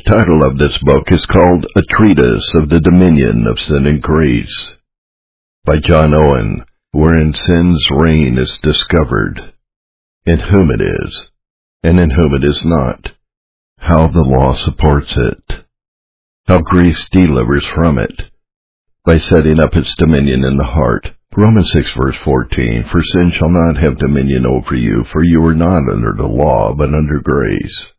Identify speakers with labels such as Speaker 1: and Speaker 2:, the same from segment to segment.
Speaker 1: title of this book is called A Treatise of the Dominion of Sin and Grace, by John Owen, wherein sin's reign is discovered, in whom it is, and in whom it is not, how the law supports it, how grace delivers from it, by setting up its dominion in the heart. Romans 6 verse 14, For sin shall not have dominion over you, for you are not under the law, but under grace.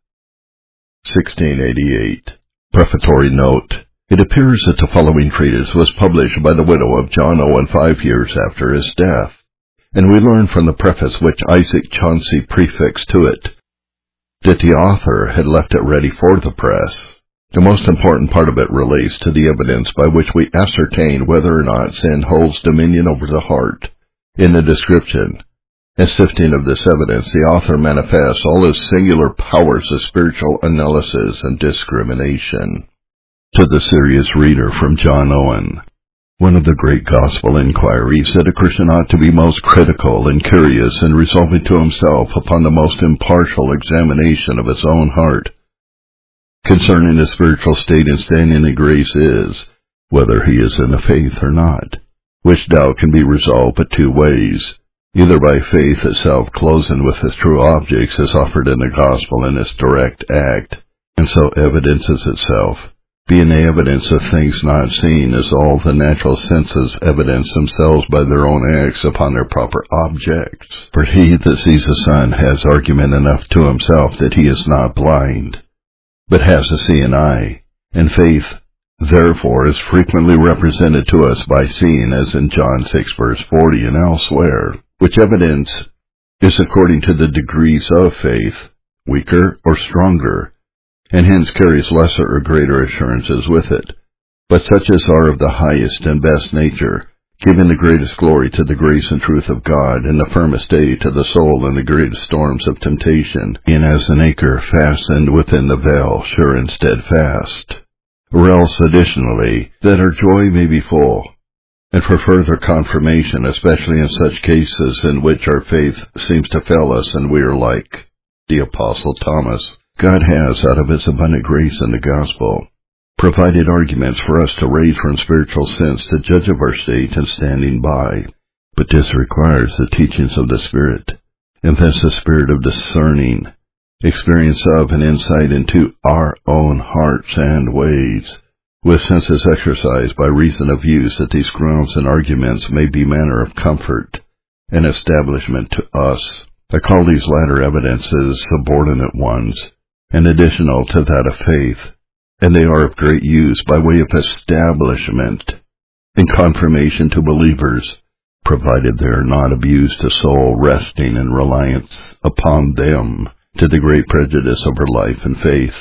Speaker 1: 1688. Prefatory note. It appears that the following treatise was published by the widow of John Owen 5 years after his death, and we learn from the preface which Isaac Chauncey prefixed to it, that the author had left it ready for the press. The most important part of it relates to the evidence by which we ascertain whether or not sin holds dominion over the heart. In the description and sifting of this evidence, the author manifests all his singular powers of spiritual analysis and discrimination. To the serious reader from John Owen. One of the great gospel inquiries that a Christian ought to be most critical and curious in resolving to himself upon the most impartial examination of his own heart concerning his spiritual state and standing in grace is, whether he is in the faith or not, which doubt can be resolved but two ways, either by faith itself closing with its true objects as offered in the gospel in its direct act, and so evidences itself, being the evidence of things not seen, as all the natural senses evidence themselves by their own acts upon their proper objects. For he that sees the sun has argument enough to himself that he is not blind, but has a seeing eye, and faith, therefore, is frequently represented to us by seeing, as in John 6 verse 40 and elsewhere, which evidence is according to the degrees of faith, weaker or stronger, and hence carries lesser or greater assurances with it, but such as are of the highest and best nature, giving the greatest glory to the grace and truth of God, and the firmest aid to the soul in the greatest storms of temptation, being as an anchor fastened within the veil, sure and steadfast. Or else, additionally, that our joy may be full, and for further confirmation, especially in such cases in which our faith seems to fail us and we are like the Apostle Thomas, God has, out of his abundant grace in the gospel, provided arguments for us to raise from spiritual sense the judge of our state and standing by. But this requires the teachings of the Spirit, and thence the spirit of discerning, experience of and insight into our own hearts and ways, with senses exercised by reason of use, that these grounds and arguments may be manner of comfort and establishment to us. I call these latter evidences subordinate ones, and additional to that of faith, and they are of great use by way of establishment and confirmation to believers, provided they are not abused to soul resting in reliance upon them, to the great prejudice of her life and faith.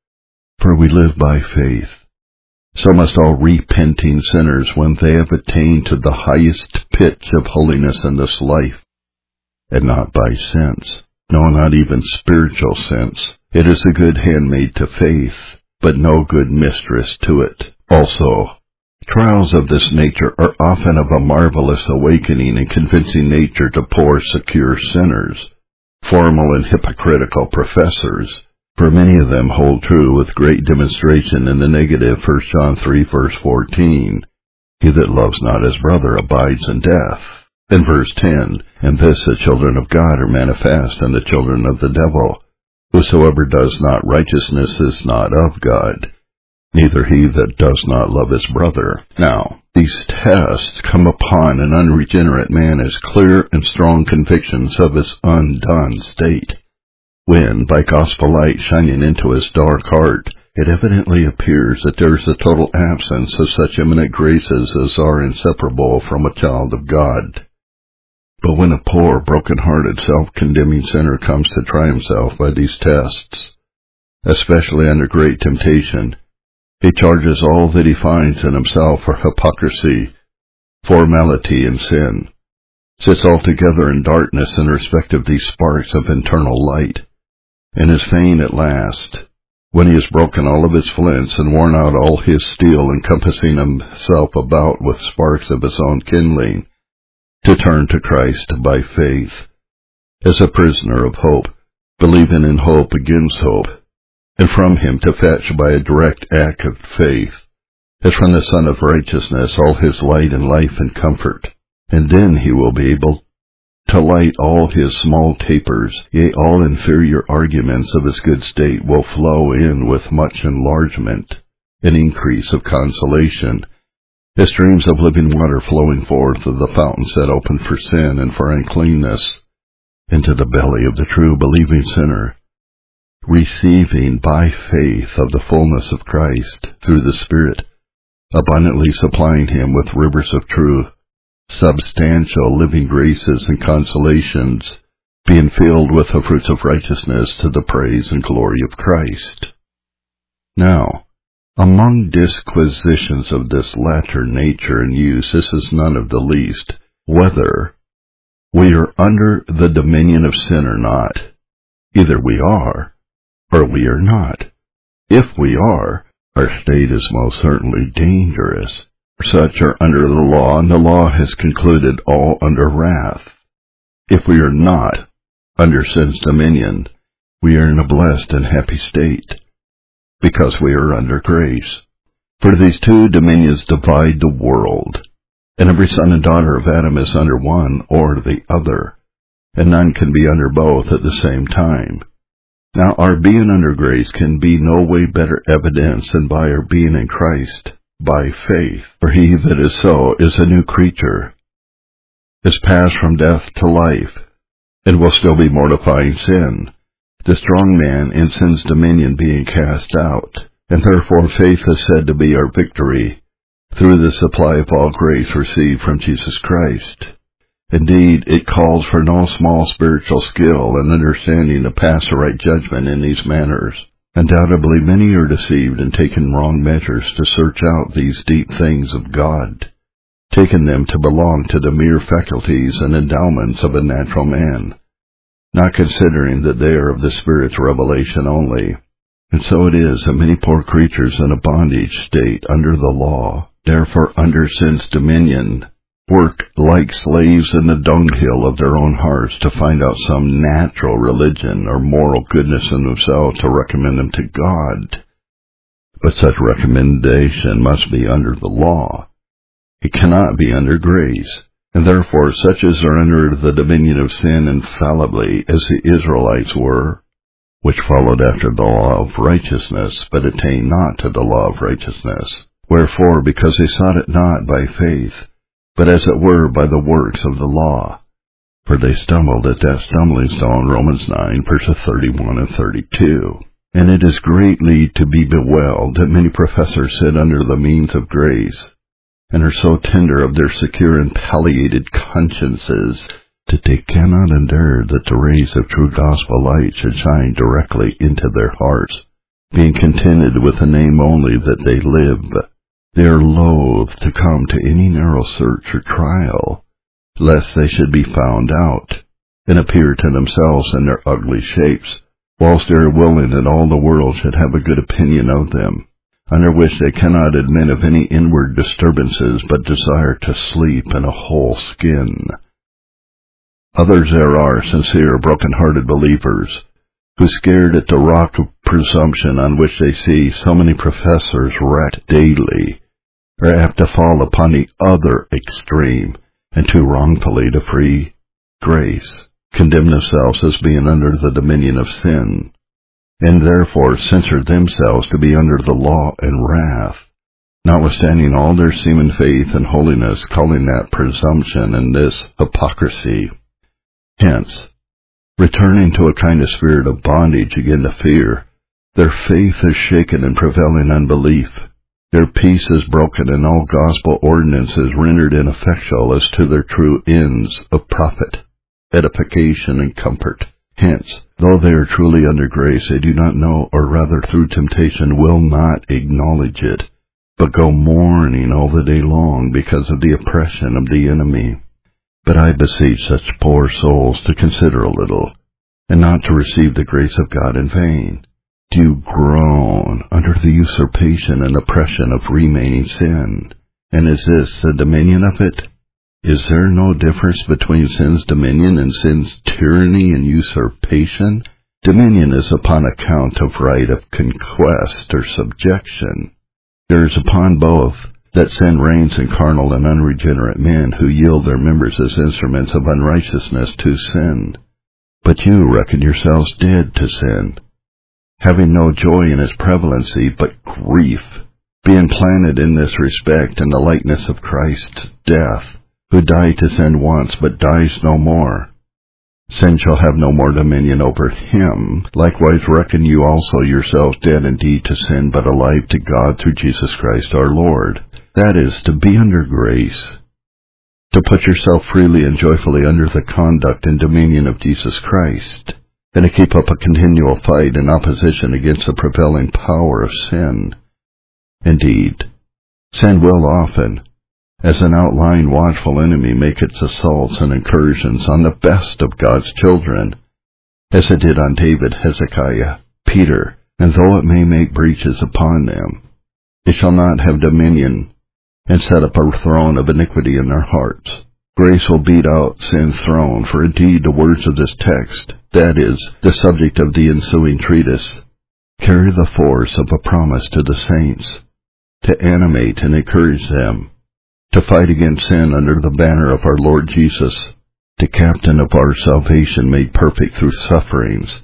Speaker 1: For we live by faith. So must all repenting sinners when they have attained to the highest pitch of holiness in this life, and not by sense, no, not even spiritual sense. It is a good handmaid to faith, but no good mistress to it. Also, trials of this nature are often of a marvelous awakening and convincing nature to poor, secure sinners, formal and hypocritical professors, for many of them hold true with great demonstration in the negative 1 John 3 verse 14, He that loves not his brother abides in death. In verse 10, And this the children of God are manifest, and the children of the devil. Whosoever does not righteousness is not of God, neither he that does not love his brother. Now, these tests come upon an unregenerate man as clear and strong convictions of his undone state, when, by gospel light shining into his dark heart, it evidently appears that there is a total absence of such eminent graces as are inseparable from a child of God. But when a poor, broken-hearted, self-condemning sinner comes to try himself by these tests, especially under great temptation, he charges all that he finds in himself for hypocrisy, formality, and sin, sits altogether in darkness in respect of these sparks of internal light, and is fain at last, when he has broken all of his flints and worn out all his steel, encompassing himself about with sparks of his own kindling, to turn to Christ by faith, as a prisoner of hope, believing in hope against hope, and from him to fetch by a direct act of faith, as from the Son of Righteousness, all his light and life and comfort. And then he will be able to light all his small tapers, yea, all inferior arguments of his good state will flow in with much enlargement and increase of consolation, as streams of living water flowing forth of the fountain set open for sin and for uncleanness into the belly of the true believing sinner, receiving by faith of the fullness of Christ through the Spirit, abundantly supplying him with rivers of truth, substantial living graces and consolations, being filled with the fruits of righteousness to the praise and glory of Christ. Now, among disquisitions of this latter nature and use, this is none of the least, whether we are under the dominion of sin or not. Either we are, or we are not. If we are, our state is most certainly dangerous. Such are under the law, and the law has concluded all under wrath. If we are not under sin's dominion, we are in a blessed and happy state, because we are under grace. For these two dominions divide the world, and every son and daughter of Adam is under one or the other, and none can be under both at the same time. Now our being under grace can be no way better evidenced than by our being in Christ, by faith. For he that is so is a new creature, is passed from death to life, and will still be mortifying sin, the strong man in sin's dominion being cast out. And therefore faith is said to be our victory, through the supply of all grace received from Jesus Christ. Indeed, it calls for no small spiritual skill and understanding to pass a right judgment in these matters. Undoubtedly many are deceived and taken wrong measures to search out these deep things of God, taking them to belong to the mere faculties and endowments of a natural man, not considering that they are of the Spirit's revelation only. And so it is that many poor creatures in a bondage state under the law, therefore under sin's dominion, work like slaves in the dunghill of their own hearts to find out some natural religion or moral goodness in themselves to recommend them to God. But such recommendation must be under the law. It cannot be under grace, and therefore such as are under the dominion of sin infallibly, as the Israelites were, which followed after the law of righteousness, but attained not to the law of righteousness. Wherefore, because they sought it not by faith, but as it were by the works of the law. For they stumbled at that stumbling stone, Romans 9, verses 31 and 32. And it is greatly to be bewailed that many professors sit under the means of grace, and are so tender of their secure and palliated consciences, that they cannot endure that the rays of true gospel light should shine directly into their hearts, being contented with the name only that they live. They are loath to come to any narrow search or trial, lest they should be found out, and appear to themselves in their ugly shapes, whilst they are willing that all the world should have a good opinion of them, under which they cannot admit of any inward disturbances, but desire to sleep in a whole skin. Others there are, sincere, broken-hearted believers, who, scared at the rock of presumption on which they see so many professors wrecked daily, are apt to fall upon the other extreme, and too wrongfully to free grace, condemn themselves as being under the dominion of sin, and therefore censure themselves to be under the law and wrath, notwithstanding all their seeming faith and holiness, calling that presumption and this hypocrisy. Hence, returning to a kind of spirit of bondage again to fear, their faith is shaken in prevailing unbelief. Their peace is broken, and all gospel ordinances rendered ineffectual as to their true ends of profit, edification, and comfort. Hence, though they are truly under grace, they do not know, or rather through temptation will not acknowledge it, but go mourning all the day long because of the oppression of the enemy. But I beseech such poor souls to consider a little, and not to receive the grace of God in vain. Do you groan under the usurpation and oppression of remaining sin? And is this the dominion of it? Is there no difference between sin's dominion and sin's tyranny and usurpation? Dominion is upon account of right of conquest or subjection. There is upon both that sin reigns in carnal and unregenerate men who yield their members as instruments of unrighteousness to sin. But you reckon yourselves dead to sin, having no joy in its prevalency, but grief, being planted in this respect in the likeness of Christ's death, who died to sin once, but dies no more. Sin shall have no more dominion over him. Likewise reckon you also yourselves dead indeed to sin, but alive to God through Jesus Christ our Lord. That is, to be under grace, to put yourself freely and joyfully under the conduct and dominion of Jesus Christ, and to keep up a continual fight and opposition against the prevailing power of sin. Indeed, sin will often, as an outlying watchful enemy, make its assaults and incursions on the best of God's children, as it did on David, Hezekiah, Peter, and though it may make breaches upon them, it shall not have dominion and set up a throne of iniquity in their hearts. Grace will beat out sin's throne, for indeed the words of this text, that is, the subject of the ensuing treatise, carry the force of a promise to the saints, to animate and encourage them, to fight against sin under the banner of our Lord Jesus, the captain of our salvation made perfect through sufferings.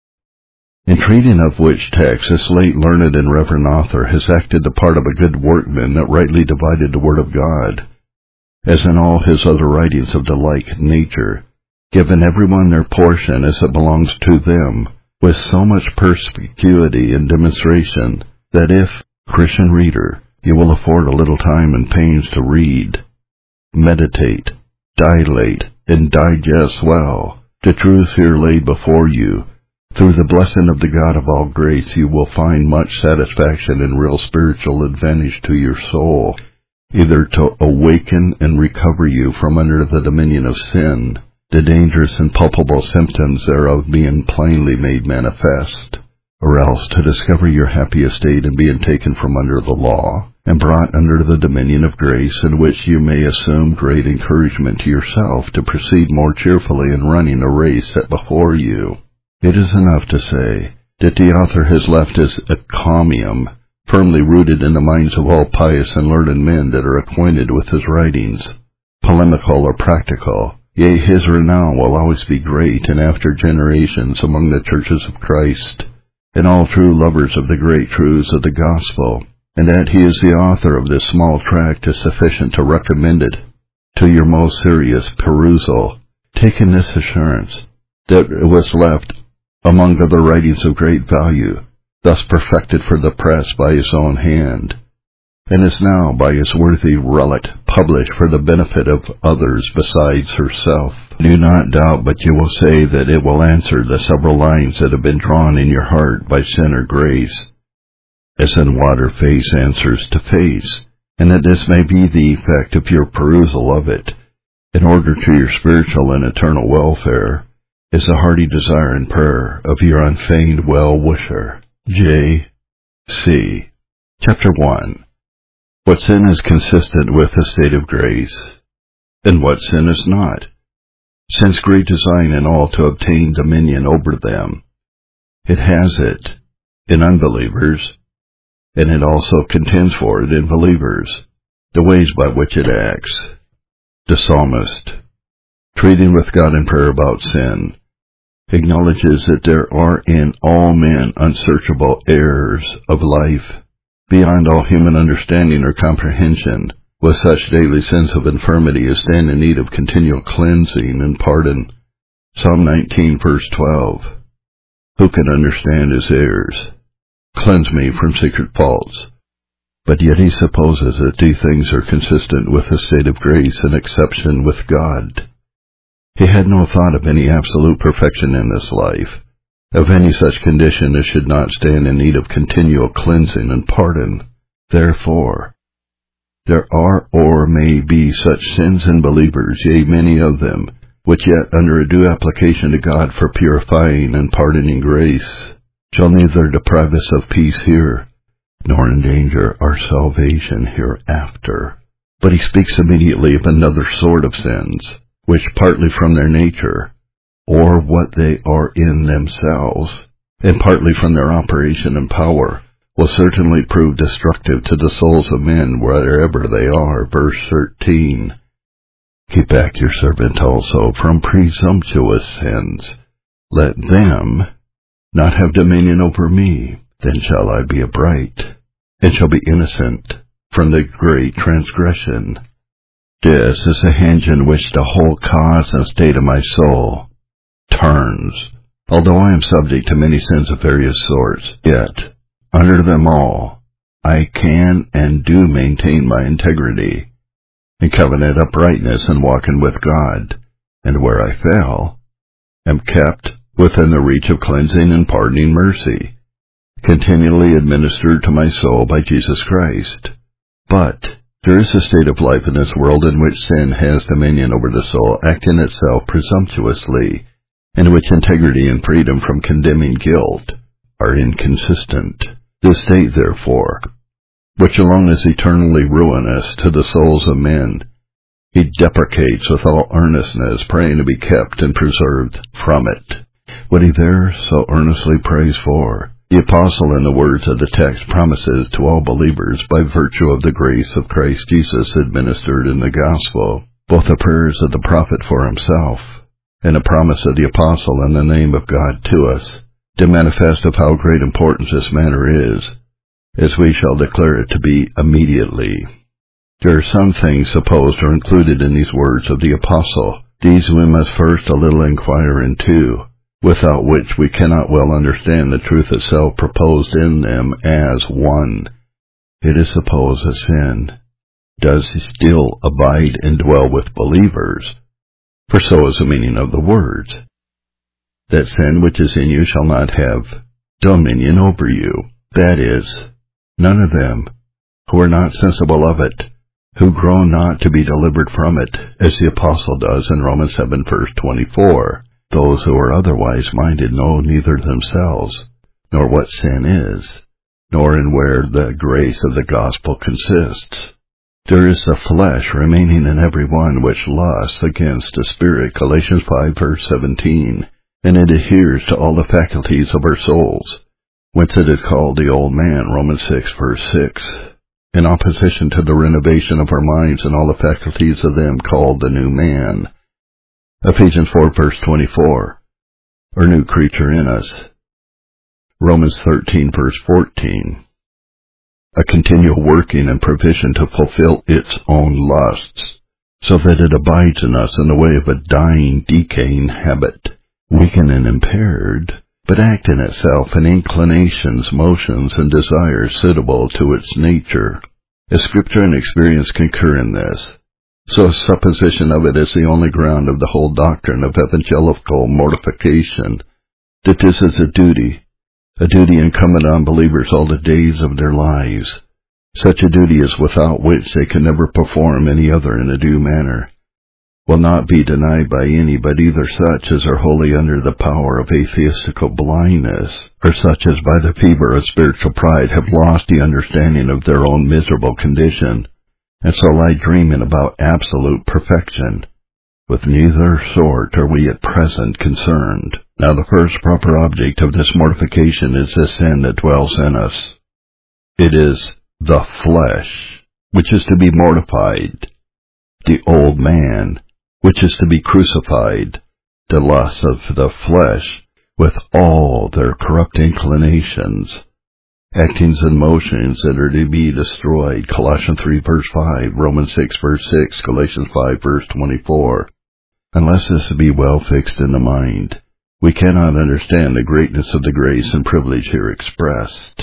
Speaker 1: In treating of which text, this late learned and reverend author has acted the part of a good workman that rightly divided the word of God, as in all his other writings of the like nature, given everyone their portion as it belongs to them, with so much perspicuity and demonstration, that if, Christian reader, you will afford a little time and pains to read, meditate, dilate, and digest well the truth here laid before you, through the blessing of the God of all grace, you will find much satisfaction and real spiritual advantage to your soul, either to awaken and recover you from under the dominion of sin, the dangerous and palpable symptoms thereof being plainly made manifest, or else to discover your happy estate in being taken from under the law, and brought under the dominion of grace, in which you may assume great encouragement to yourself to proceed more cheerfully in running a race set before you. It is enough to say that the author has left his encomium firmly rooted in the minds of all pious and learned men that are acquainted with his writings, polemical or practical. Yea, his renown will always be great in after generations among the churches of Christ, and all true lovers of the great truths of the gospel, and that he is the author of this small tract is sufficient to recommend it to your most serious perusal, taking this assurance that it was left among other writings of great value, thus perfected for the press by his own hand, and is now by his worthy relic published for the benefit of others besides herself. Do not doubt but you will say that it will answer the several lines that have been drawn in your heart by sin or grace, as in water face answers to face, and that this may be the effect of your perusal of it, in order to your spiritual and eternal welfare, is a hearty desire and prayer of your unfeigned well-wisher, J. C. Chapter 1. What sin is consistent with the state of grace, and what sin is not, since great design in all to obtain dominion over them. It has it in unbelievers, and it also contends for it in believers, the ways by which it acts. The psalmist, treating with God in prayer about sin, acknowledges that there are in all men unsearchable errors of life, beyond all human understanding or comprehension, with such daily sins of infirmity as stand in need of continual cleansing and pardon. Psalm 19, verse 12. Who can understand his errors? Cleanse me from secret faults. But yet he supposes that these things are consistent with the state of grace and exception with God. He had no thought of any absolute perfection in this life, of any such condition as should not stand in need of continual cleansing and pardon. Therefore, there are or may be such sins in believers, yea, many of them, which yet under a due application to God for purifying and pardoning grace, shall neither deprive us of peace here, nor endanger our salvation hereafter. But he speaks immediately of another sort of sins, which partly from their nature, or what they are in themselves, and partly from their operation and power, will certainly prove destructive to the souls of men wherever they are. Verse 13. Keep back your servant also from presumptuous sins. Let them not have dominion over me. Then shall I be upright, and shall be innocent from the great transgression. This is a hinge in which the whole cause and state of my soul turns. Although I am subject to many sins of various sorts, yet under them all I can and do maintain my integrity, in covenant uprightness and walking with God, and where I fail, am kept within the reach of cleansing and pardoning mercy, continually administered to my soul by Jesus Christ. But there is a state of life in this world in which sin has dominion over the soul, acting itself presumptuously, in which integrity and freedom from condemning guilt are inconsistent. This state, therefore, which alone is eternally ruinous to the souls of men, he deprecates with all earnestness, praying to be kept and preserved from it. What he there so earnestly prays for, the apostle in the words of the text promises to all believers by virtue of the grace of Christ Jesus administered in the gospel, both the prayers of the prophet for himself and a promise of the apostle in the name of God to us, to manifest of how great importance this matter is, as we shall declare it to be immediately. There are some things supposed are included in these words of the apostle. These we must first a little inquire into, without which we cannot well understand the truth itself proposed in them as one. It is supposed that sin does still abide and dwell with believers, for so is the meaning of the words, that sin which is in you shall not have dominion over you. That is, none of them who are not sensible of it, who grow not to be delivered from it, as the apostle does in Romans 7 verse 24. Those who are otherwise minded know neither themselves, nor what sin is, nor in where the grace of the gospel consists. There is the flesh remaining in every one which lusts against the Spirit, Galatians 5 verse 17, and it adheres to all the faculties of our souls, whence it is called the old man, Romans 6 verse 6, in opposition to the renovation of our minds and all the faculties of them called the new man, Ephesians 4 verse 24, or new creature in us, Romans 13 verse 14, a continual working and provision to fulfill its own lusts, so that it abides in us in the way of a dying, decaying habit, weakened and impaired, but act in itself in inclinations, motions, and desires suitable to its nature. As Scripture and experience concur in this, so a supposition of it is the only ground of the whole doctrine of evangelical mortification, that this is a duty incumbent on believers all the days of their lives, such a duty as without which they can never perform any other in a due manner, will not be denied by any but either such as are wholly under the power of atheistical blindness, or such as by the fever of spiritual pride have lost the understanding of their own miserable condition, and so lie dreaming about absolute perfection. With neither sort are we at present concerned. Now the first proper object of this mortification is the sin that dwells in us. It is the flesh, which is to be mortified, the old man, which is to be crucified, the lusts of the flesh, with all their corrupt inclinations, actings and motions that are to be destroyed, Colossians 3 verse 5, Romans 6 verse 6, Galatians 5 verse 24. Unless this be well fixed in the mind, we cannot understand the greatness of the grace and privilege here expressed.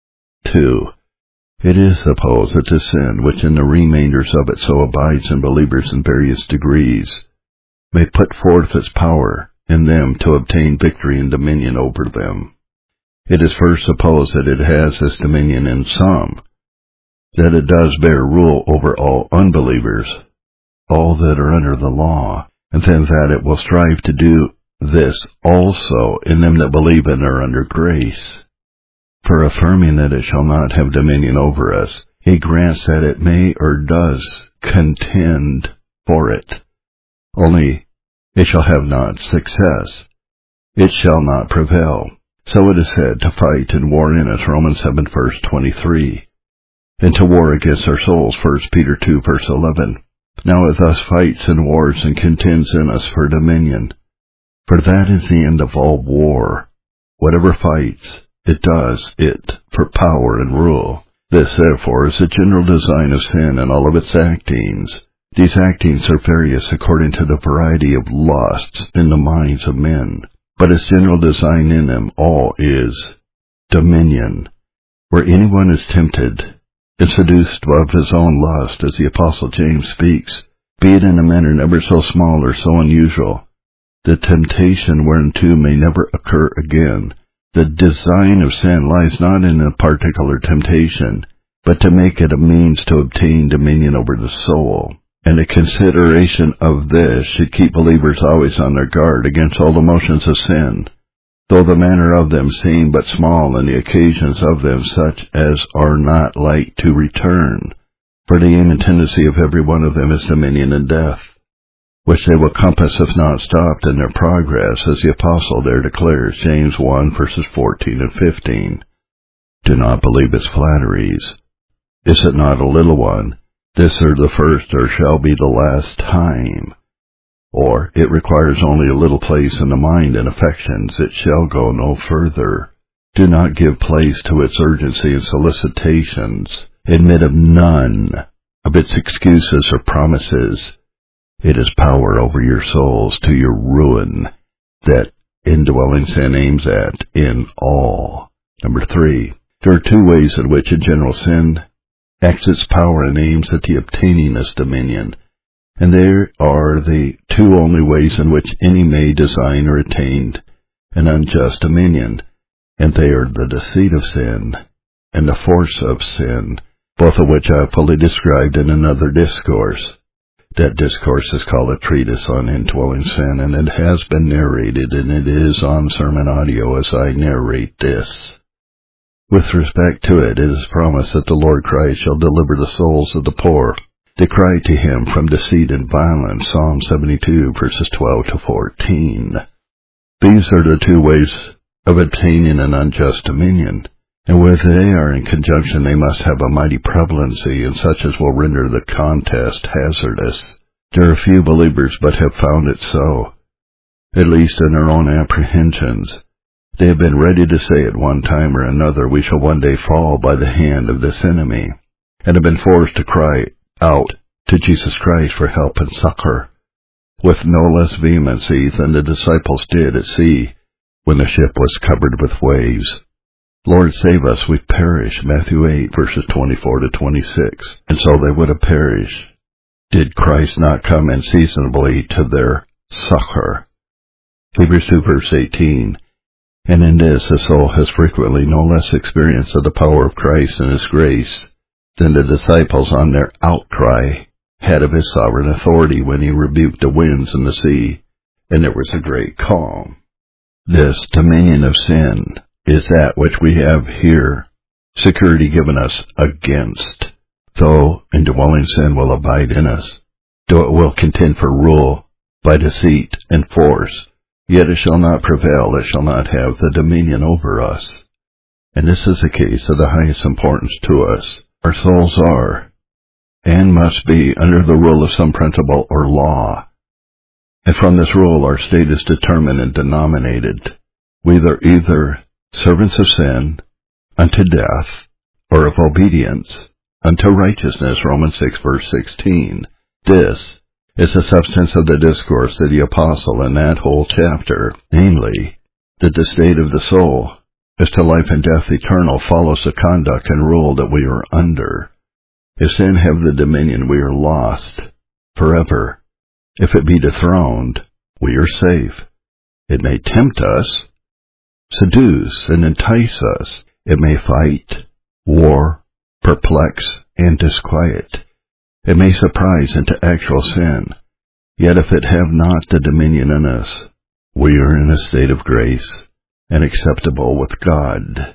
Speaker 1: 2. It is supposed that the sin, which in the remainders of it so abides in believers in various degrees, may put forth its power in them to obtain victory and dominion over them. It is first supposed that it has this dominion in some, that it does bear rule over all unbelievers, all that are under the law, and then that it will strive to do this also in them that believe and are under grace. For affirming that it shall not have dominion over us, he grants that it may or does contend for it. Only It shall have not success. It shall not prevail. So it is said to fight and war in us, Romans 7 verse 23. And to war against our souls, 1 Peter 2 verse 11. Now it thus fights and wars and contends in us for dominion. For that is the end of all war. Whatever fights, it does it for power and rule. This, therefore, is the general design of sin and all of its actings. These actings are various according to the variety of lusts in the minds of men. But its general design in them all is dominion, where anyone is tempted and seduced of his own lust, as the Apostle James speaks, be it in a manner never so small or so unusual, the temptation whereunto may never occur again. The design of sin lies not in a particular temptation, but to make it a means to obtain dominion over the soul. And a consideration of this should keep believers always on their guard against all the motions of sin, though the manner of them seem but small and the occasions of them such as are not like to return. For the aim and tendency of every one of them is dominion and death, which they will compass if not stopped in their progress, as the Apostle there declares, James 1 verses 14 and 15. Do not believe its flatteries. Is it not a little one? This or the first or shall be the last time. Or it requires only a little place in the mind and affections, it shall go no further. Do not give place to its urgency and solicitations. Admit of none of its excuses or promises. It is power over your souls to your ruin that indwelling sin aims at in all. Number 3. There are two ways in which a general sin acts its power and aims at the obtaining this dominion, and there are the two only ways in which any may design or attain an unjust dominion, and they are the deceit of sin and the force of sin, both of which I have fully described in another discourse. That discourse is called A Treatise on Indwelling Sin, and it has been narrated, and it is on sermon audio as I narrate this. With respect to it, it is promised that the Lord Christ shall deliver the souls of the poor. They cry to him from deceit and violence, Psalm 72, verses 12 to 14. These are the two ways of obtaining an unjust dominion, and where they are in conjunction they must have a mighty prevalency, and such as will render the contest hazardous. There are few believers but have found it so, at least in their own apprehensions. They have been ready to say at one time or another, we shall one day fall by the hand of this enemy, and have been forced to cry out to Jesus Christ for help and succor, with no less vehemency than the disciples did at sea when the ship was covered with waves. Lord, save us, we perish, Matthew 8, verses 24 to 26. And so they would have perished, did Christ not come unseasonably to their succor. Hebrews 2, verse 18. And in this, the soul has frequently no less experience of the power of Christ and His grace than the disciples on their outcry had of His sovereign authority when He rebuked the winds and the sea, and there was a great calm. This dominion of sin is that which we have here security given us against, though indwelling sin will abide in us, though it will contend for rule by deceit and force. Yet it shall not prevail, it shall not have the dominion over us. And this is a case of the highest importance to us. Our souls are, and must be, under the rule of some principle or law. And from this rule our state is determined and denominated. We are either servants of sin unto death, or of obedience unto righteousness, Romans 6, verse 16. This is the substance of the discourse of the Apostle in that whole chapter, namely, that the state of the soul, as to life and death eternal, follows the conduct and rule that we are under. If sin have the dominion, we are lost forever. If it be dethroned, we are safe. It may tempt us, seduce, and entice us. It may fight, war, perplex, and disquiet. It may surprise into actual sin. Yet if it have not the dominion in us, we are in a state of grace and acceptable with God.